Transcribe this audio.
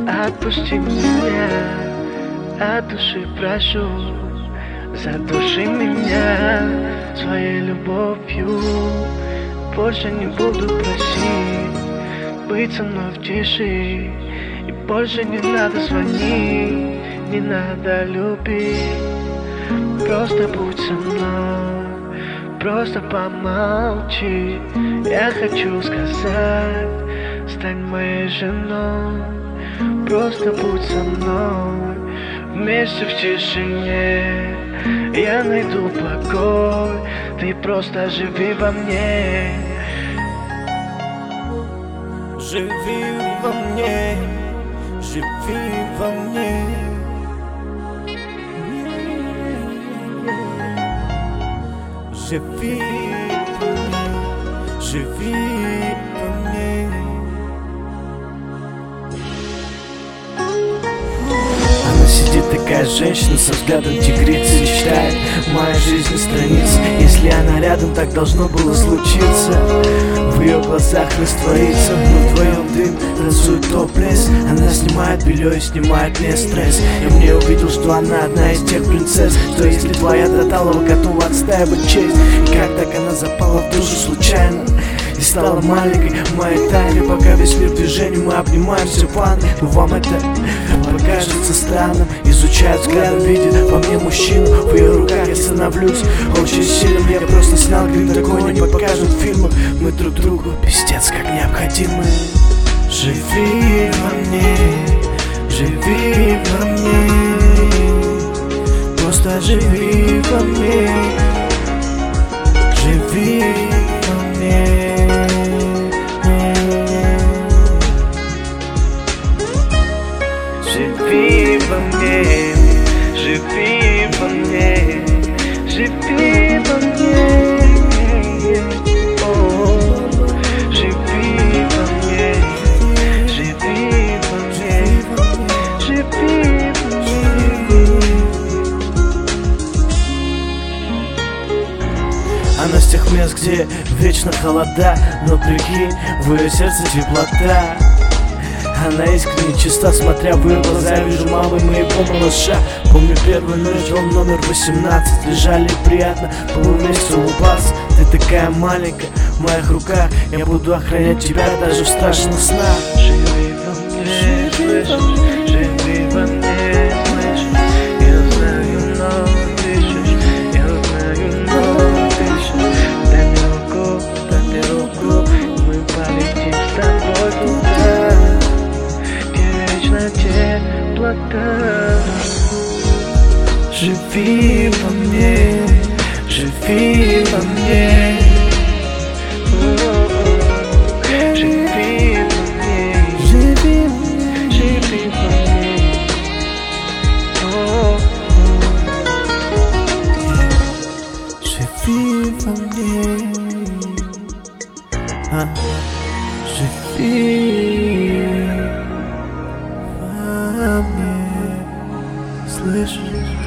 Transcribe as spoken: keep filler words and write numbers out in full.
Отпусти меня, от души прошу. Задуши меня своей любовью. Больше не буду просить быть со мной в тиши. И больше не надо звонить, не надо любить. Просто будь со мной, просто помолчи. Я хочу сказать, стань моей женой. Просто будь со мной, вместе в тишине. Я найду покой, ты просто живи во мне. Живи во мне, живи во мне. Живи во мне, живи во мне. Она сидит такая женщина со взглядом тигрицы, читает моя жизнь страниц. Если она рядом, так должно было случиться. В ее глазах растворится, мы вдвоем дым, танцует топлес. Она снимает белье и снимает мне стресс. Я в ней увидел, что она одна из тех принцесс, что если твоя Таталова готова отстаивать честь. И как так она запала в душу случайно и стала маленькой в моей тайне. Пока весь мир в движении, мы обнимаемся в ванной. Но вам это покажется странным. Изучая взглядом, видит во мне мужчину. В ее руках я становлюсь очень сильным. Я просто снял грим, такой не покажут в фильмах. Мы друг другу пиздец как необходимы. Живи во мне, живи во мне. Просто живи во мне, живи во мне. Живи во мне, живи во мне, живи во мне. О, живи во мне, живи во мне, живи во мне. Она с тех мест, где вечно холода, но прикинь, в ее сердце теплота. Она искренне чиста, смотря в ее глаза, я вижу мамы моего малыша. Помню первую ночь, дом номер восемнадцать. Лежали приятно, было вместе улыбаться. Ты такая маленькая в моих руках. Я буду охранять тебя даже в страшных снах. Живи во мне, слышишь? Живи во мне, слышишь? Я знаю, но дышишь. Я знаю, но дышишь. Дай мне руку, дай мне руку. Мы полетим с тобой туда, теплота. Живи во мне, живи во мне. Живи во мне, живи, живи во мне. Живи во мне, а, живи во мне, слышишь?